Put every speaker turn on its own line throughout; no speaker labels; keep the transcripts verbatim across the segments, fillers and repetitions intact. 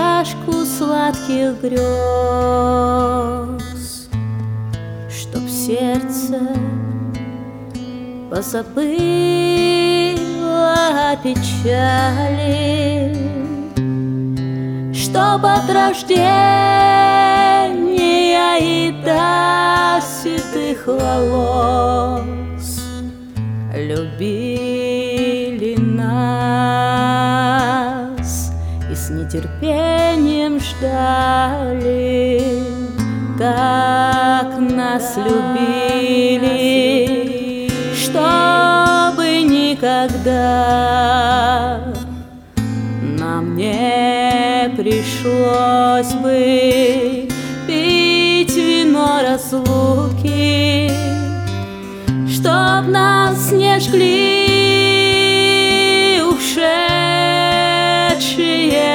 чашку сладких грез, чтоб сердце позабыло печали, чтоб от рождения и до седых волос любили нас и с нетерпением ждали, как нас любили, чтобы никогда нам не пришлось бы пить вино разлуки, чтоб нас не жгли ушедшие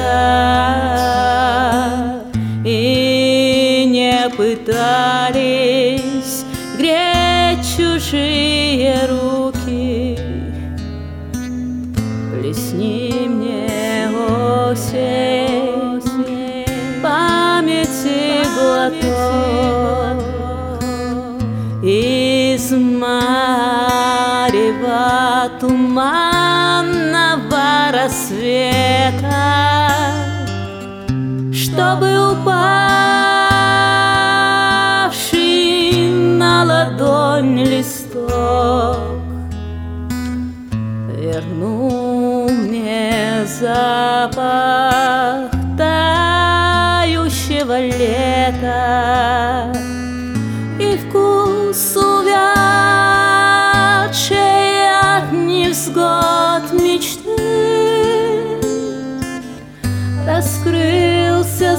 года и не пытались греть чужие руки. Плесни мне, осень, памяти глоток из марева туманного рассвета, чтобы упавший на ладонь листок вернул мне запах тающего лета и вкус увядшей от невзгод мечты. Раскрылся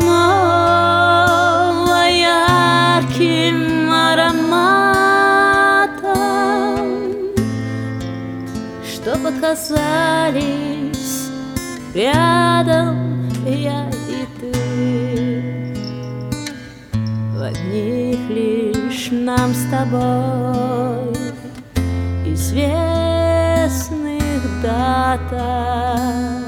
снова ярким ароматом, чтоб оказались рядом я и ты, в одних лишь нам с тобой известных датах.